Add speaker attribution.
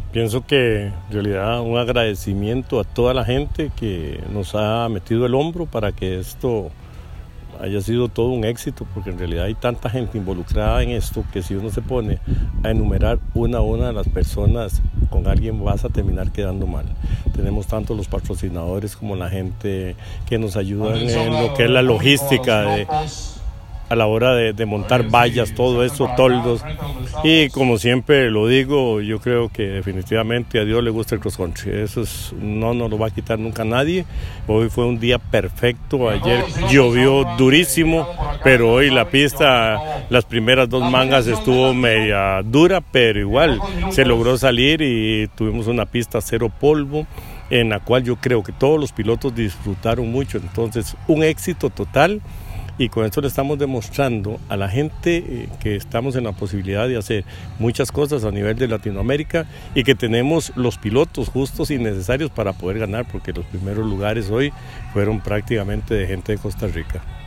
Speaker 1: Pienso que en realidad un agradecimiento a toda la gente que nos ha metido el hombro para que esto haya sido todo un éxito, porque en realidad hay tanta gente involucrada en esto que si uno se pone a enumerar una a una de las personas, con alguien vas a terminar quedando mal. Tenemos tanto los patrocinadores como la gente que nos ayudan en lo que es la logística a la hora de montar vallas, todo eso, toldos. Y como siempre lo digo, yo creo que definitivamente a Dios le gusta el cross country. Eso no nos lo va a quitar nunca nadie. Hoy fue un día perfecto, ayer llovió durísimo, pero hoy la pista, las primeras 2 mangas estuvo media dura, pero igual se logró salir y tuvimos una pista cero polvo, en la cual yo creo que todos los pilotos disfrutaron mucho. Entonces, un éxito total. Y con esto le estamos demostrando a la gente que estamos en la posibilidad de hacer muchas cosas a nivel de Latinoamérica y que tenemos los pilotos justos y necesarios para poder ganar, porque los primeros lugares hoy fueron prácticamente de gente de Costa Rica.